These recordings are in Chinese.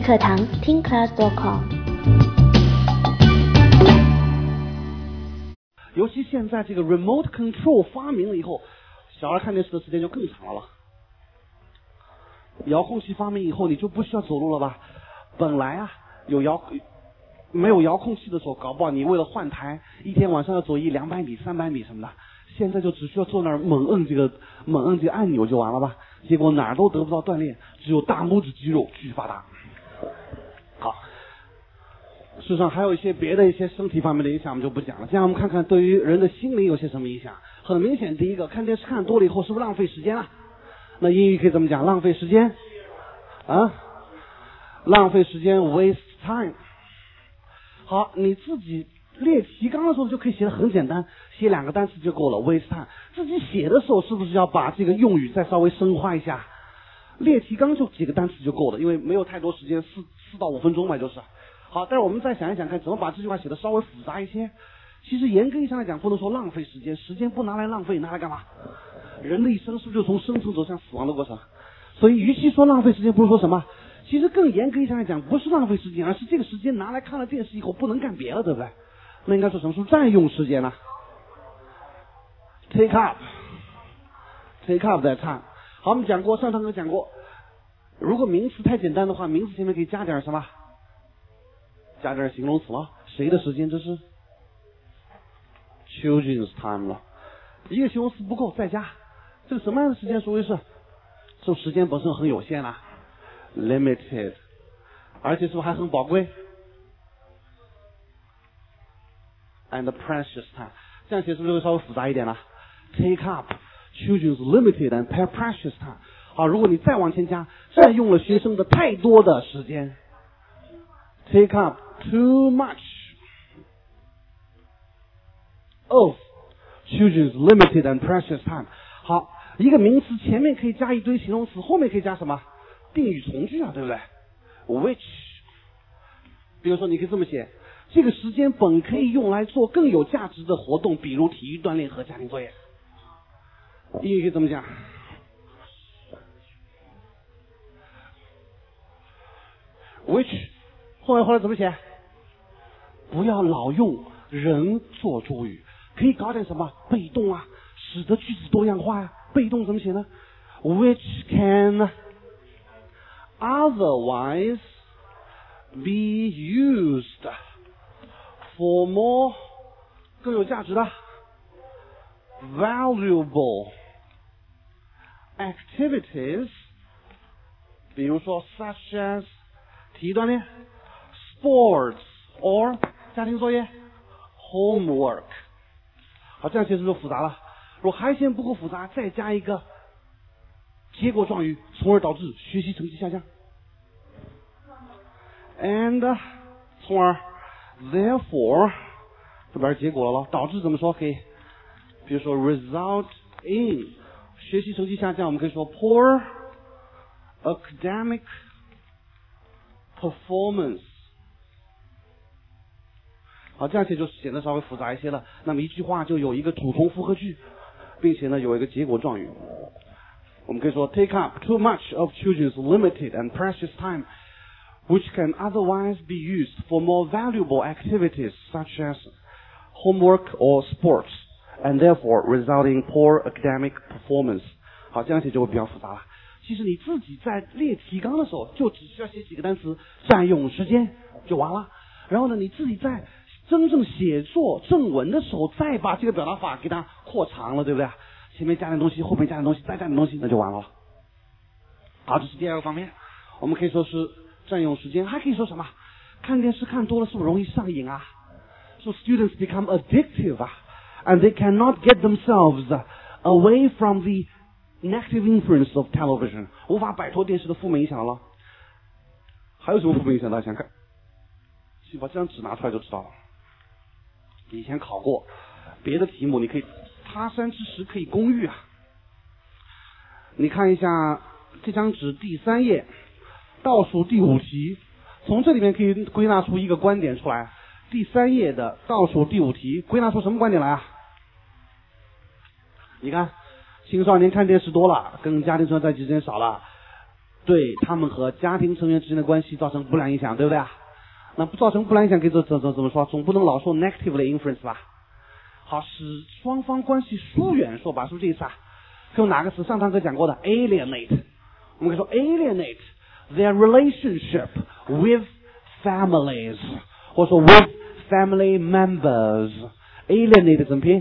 课堂听 class.com。 尤其现在这个 remote control 发明了以后，小孩看电视的时间就更长了。遥控器发明以后，你就不需要走路了吧？本来啊，没有遥控器的时候，搞不好你为了换台，一天晚上要走200米、300米什么的。现在就只需要坐那儿猛摁这个按钮就完了吧？结果哪儿都得不到锻炼，只有大拇指肌肉巨发达。好，事实上还有一些别的一些身体方面的影响，我们就不讲了。这样我们看看对于人的心灵有些什么影响。很明显，第一个，看电视看多了以后，是不是浪费时间啊？那英语可以怎么讲？浪费时间啊？浪费时间 ，waste time。好，你自己列提纲的时候就可以写得很简单，写2个单词就够了 ，waste time。自己写的时候是不是要把这个用语再稍微深化一下？列提纲就几个单词就够了，因为没有太多时间，4到5分钟嘛，就是。好，但是我们再想一想看，怎么把这句话写得稍微复杂一些。其实严格意义上来讲，不能说浪费时间，时间不拿来浪费，拿来干嘛？人的一生是不是就从生存走向死亡的过程？所以与其说浪费时间，不如说什么？其实更严格意义上来讲，不是浪费时间，而是这个时间拿来看了电视以后不能干别的，对不对？那应该说什么？是占用时间呢？Take up that time。好，我们讲过，上堂课讲过，如果名词太简单的话，名词前面可以加点什么？加点形容词了。谁的时间？这是 children's time 了。一个形容词不够，再加。这个什么样的时间属于是？这时间本身很有限啊 ，limited， 而且是不是还很宝贵 ？and precious time， 这样写是不是会稍微复杂一点了 ？Take up children's limited and precious time。好，如果你再往前加，占用了学生的太多的时间 ，take up too much of children's limited and precious time。好，一个名词前面可以加一堆形容词，后面可以加什么？定语从句啊，对不对 ？Which， 比如说你可以这么写。这个时间本可以用来做更有价值的活动，比如体育锻炼和家庭作业。英语可以怎么讲 ？Which 后来怎么写？不要老用人做主语，可以搞点什么被动啊，使得句子多样化呀。被动怎么写呢 ？Which can otherwise be used for more 更有价值的 valuable activities， 比如说 such as 体育锻炼 sports or 家庭作业 homework。 好，这样写是不是复杂了？如果还嫌不够复杂，再加一个结果状语，从而导致学习成绩下降 and 从而Therefore， 这边是结果了咯，导致怎么说可以？比如说 result in 学习成绩下降，我们可以说 poor academic performance。好，这样写就显得稍微复杂一些了。那么一句话就有一个主从复合句，并且呢有一个结果状语。我们可以说 take up too much of children's limited and precious time，which can otherwise be used for more valuable activities such as homework or sports, and therefore resulting poor academic performance。 好，这样写就会比较复杂了。其实你自己在列提纲的时候，就只需要写几个单词，占用时间就完了。然后呢，你自己在真正写作正文的时候，再把这个表达法给它扩长了，对不对？前面加点东西，后面加点东西，再加点东西，那就完了。好，这是第2个方面，我们可以说是占用时间，还可以说什么？看电视看多了是不是容易上瘾啊？So students become addictive 啊 ，and they cannot get themselves away from the negative influence of television， 无法摆脱电视的负面影响了。还有什么负面影响？大家想看？去把这张纸拿出来就知道了。以前考过别的题目，你可以他山之石可以攻玉啊。你看一下这张纸第3页。倒数第5题，从这里面可以归纳出一个观点出来。第3页的倒数第5题，归纳出什么观点来啊？你看，青少年看电视多了，跟家庭生活在一起时间少了， 对他们和家庭成员之间的关系造成不良影响，对不对啊？那不造成不良影响，可以怎么说？总不能老说 negative 的 influence 吧？好，使双方关系疏远，说吧，是不是这意思啊？可用哪个词？上堂课讲过的 alienate， 我们可以说 alienate their relationship with families， 或者说 with family members。alienate 怎么拼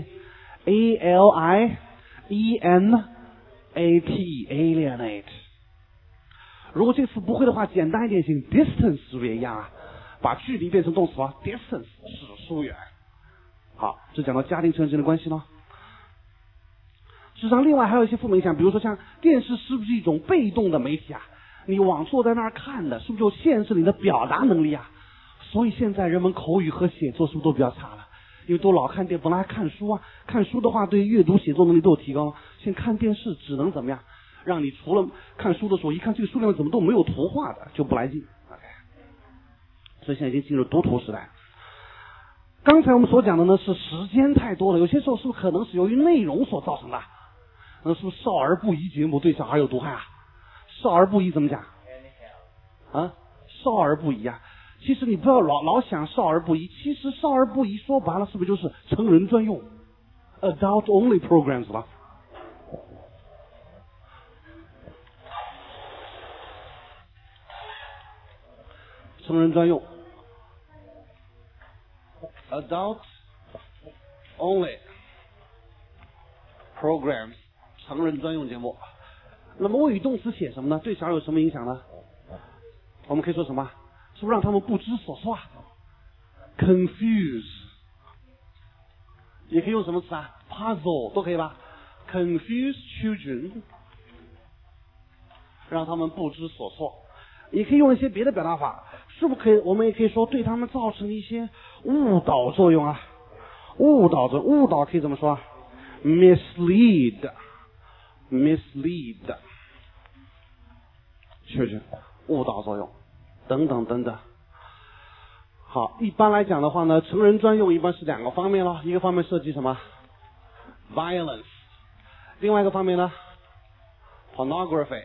？alienate alienate。如果这个词不会的话，简单一点行 distance 是不是也一样啊？把距离变成动词啊 ，distance 是疏远。好，这讲到家庭成员之间的关系了。事实上，另外还有一些负面影响，比如说像电视是不是一种被动的媒体啊？你往坐在那儿看的，是不是就限制你的表达能力啊？所以现在人们口语和写作是不是都比较差了？因为都老看本来还看书啊，看书的话对阅读写作能力都有提高，现在看电视只能怎么样？让你除了看书的时候，一看这个书里面怎么都没有图画的，就不来劲。OK， 所以现在已经进入读图时代。刚才我们所讲的呢是时间太多了，有些时候是不是可能是由于内容所造成的？那是不是少儿不宜节目对小孩有毒害啊？少儿不宜怎么讲？啊，少儿不宜啊！其实你不要老想少儿不宜，其实少儿不宜说白了是不是就是成人专用 adult only programs 了？成人专用 adult only programs 成人专用节目。那么谓语动词写什么呢？对小孩有什么影响呢？我们可以说什么？是不是让他们不知所措啊 ？confuse 也可以用什么词啊 ？puzzle 都可以吧 ？confuse children 让他们不知所措，也可以用一些别的表达法，是不是可以？我们也可以说对他们造成一些误导作用啊。误导可以怎么说啊 ？mislead 确实误导作用等等等等。好，一般来讲的话呢，成人专用一般是两个方面了，一个方面涉及什么 violence， 另外一个方面呢 pornography。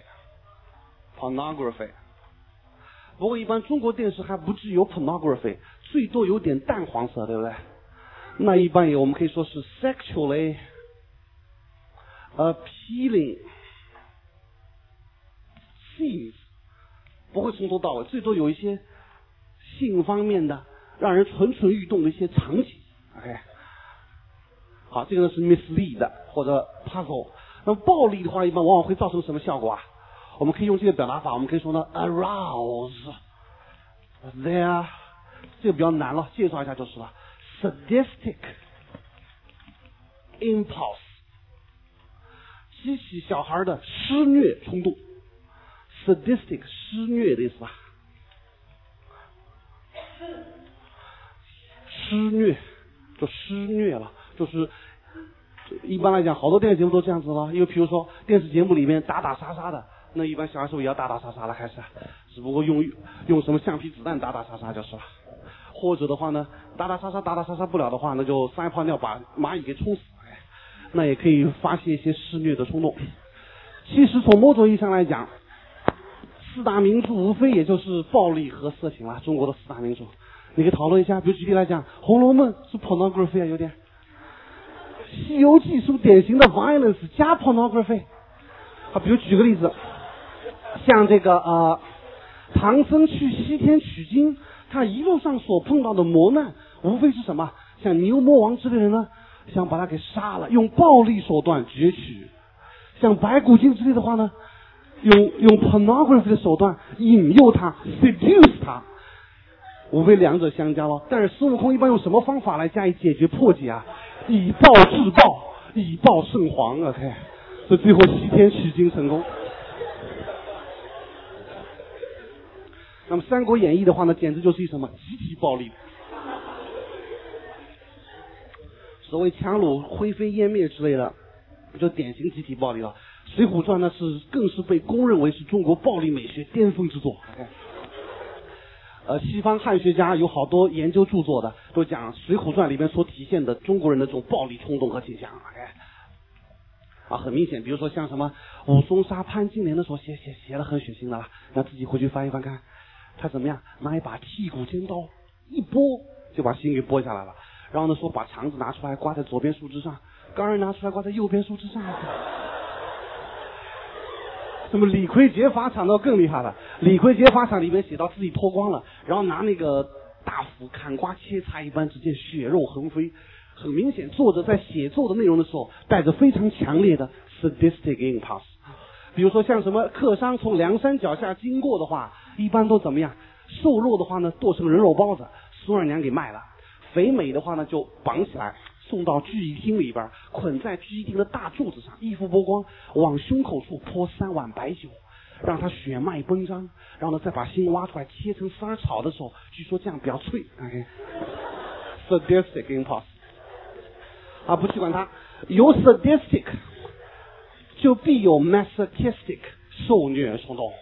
不过一般中国电视还不至于有 pornography， 最多有点淡黄色，对不对？那一般我们可以说是 sexually appealing scenes， 不会从头到尾，最多有一些性方面的让人蠢蠢欲动的一些场景。OK， 好，这个呢是 mislead 或者 puzzle。那么暴力的话，一般往往会造成什么效果啊？我们可以用这个表达法，我们可以说呢 arouse their， 这个比较难了，介绍一下就是了 sadistic impulse， 激起小孩的施虐冲动。sadistic 施虐的意思吧？施虐就施虐了，就是一般来讲，好多电视节目都这样子了。因为比如说电视节目里面打打杀杀的，那一般小孩是不是也要打打杀杀了？开始，只不过用什么橡皮子弹打打杀杀就是了。或者的话呢，打打杀杀不了的话，那就撒一泡尿把蚂蚁给冲死。那也可以发泄一些施虐的冲动。其实从某种意义上来讲，四大名著无非也就是暴力和色情了。中国的四大名著，你可以讨论一下。比如举例来讲，《红楼梦》是 pornography 啊，有点。《西游记》是不是典型的 violence 加 pornography？ 啊，比如举个例子，像这个唐僧去西天取经，他一路上所碰到的磨难，无非是什么？像牛魔王之类的人呢，想把他给杀了，用暴力手段攫取；像白骨精之类的话呢，用 pornography 的手段引诱他 seduce 他，无非两者相加了。但是孙悟空一般用什么方法来加以解决破解啊？以暴制暴，以暴胜皇。OK， 所以最后西天取经成功。那么《三国演义》的话呢，简直就是一什么集体暴力。所谓强弩灰飞烟灭之类的，就典型集体暴力了。《水浒传》呢更是被公认为是中国暴力美学巅峰之作。西方汉学家有好多研究著作的，都讲《水浒传》里面所体现的中国人的这种暴力冲动和倾向。 啊，很明显，比如说像什么武松杀潘金莲的时候写的很血腥的了，让自己回去翻一翻看，他怎么样拿一把剔骨尖刀一剥就把心给剥下来了，然后呢说把肠子拿出来挂在左边树枝上，肝儿拿出来挂在右边树枝上。什么李逵劫法场都更厉害了，李逵劫法场里面写到自己脱光了，然后拿那个大斧砍瓜切菜一般，只见血肉横飞。很明显，作者在写作的内容的时候带着非常强烈的 sadistic impulse。 比如说像什么客商从梁山脚下经过的话，一般都怎么样，瘦弱的话呢剁成人肉包子，孙二娘给卖了；肥美的话呢就绑起来送到聚义厅里边，捆在聚义厅的大柱子上，衣服剥光，往胸口处泼3碗白酒，让他血脉奔张，然后呢再把心挖出来切成丝儿炒的时候，据说这样比较脆。sadistic impulse。啊，不去管它，有 sadistic 就必有 masochistic 受虐冲动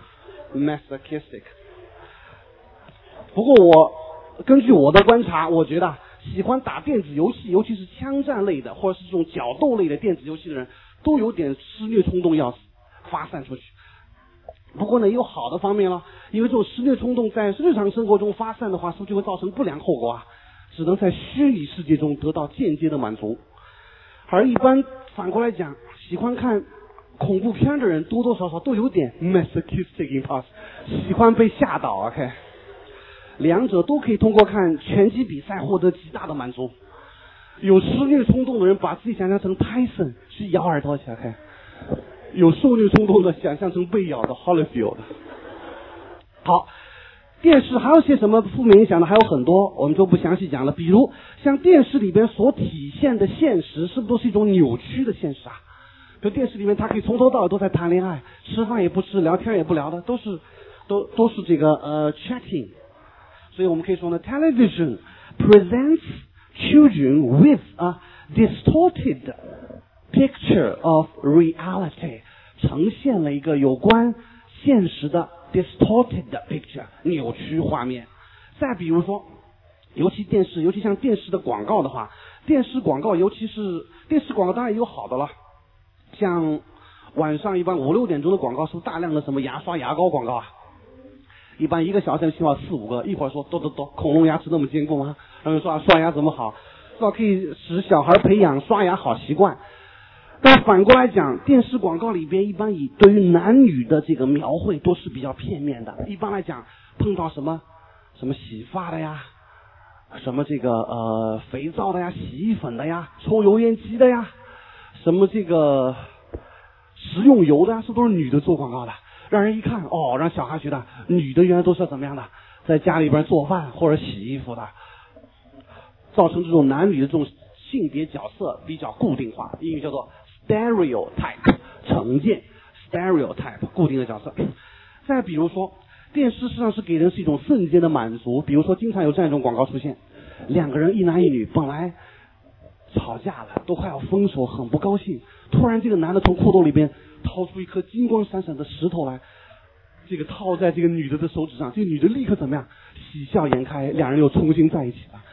masochistic。 不过根据我的观察，我觉得喜欢打电子游戏，尤其是枪战类的或者是这种角斗类的电子游戏的人，都有点施虐冲动要发散出去。不过呢也有好的方面了，因为这种施虐冲动在日常生活中发散的话，是不是就会造成不良后果啊？只能在虚拟世界中得到间接的满足。而一般反过来讲，喜欢看恐怖片的人多多少少都有点 masochistic impulse， 喜欢被吓到。 OK， 两者都可以通过看拳击比赛获得极大的满足。有施虐冲动的人把自己想象成 Tyson 去咬耳朵去。 OK， 有受虐冲动的想象成被咬的 Holyfield。 好，电视还有些什么负面影响的还有很多，我们就不详细讲了。比如像电视里边所体现的现实，是不是都是一种扭曲的现实啊？就电视里面他可以从头到尾都在谈恋爱，吃饭也不吃，聊天也不聊的，都是这个chatting。所以我们可以说呢 ，television presents children with a distorted picture of reality， 呈现了一个有关现实的distorted picture， 扭曲画面。再比如说，尤其像电视的广告的话，电视广告当然也有好的了，像晚上一般5、6点钟的广告是大量的什么牙刷牙膏广告啊，一般1个小时起码4、5个，一会儿说恐龙牙齿那么坚固吗？然后说刷牙怎么好，是吧？可以使小孩培养刷牙好习惯。但反过来讲，电视广告里边一般对于男女的这个描绘都是比较片面的。一般来讲，碰到什么洗发的呀，什么这个肥皂的呀，洗衣粉的呀，抽油烟机的呀，什么这个食用油的呀，是都是女的做广告的，让人一看让小孩觉得女的原来都是怎么样的，在家里边做饭或者洗衣服的，造成这种男女的这种性别角色比较固定化，英语叫做stereotype， 成见 stereotype 固定的角色。再比如说，电视实际上是给人是一种瞬间的满足，比如说经常有这样一种广告出现，两个人一男一女本来吵架了，都快要分手，很不高兴，突然这个男的从裤兜里边掏出一颗金光闪闪的石头来，这个套在这个女的手指上，这个女的立刻怎么样，喜笑颜开，两人又重新在一起了。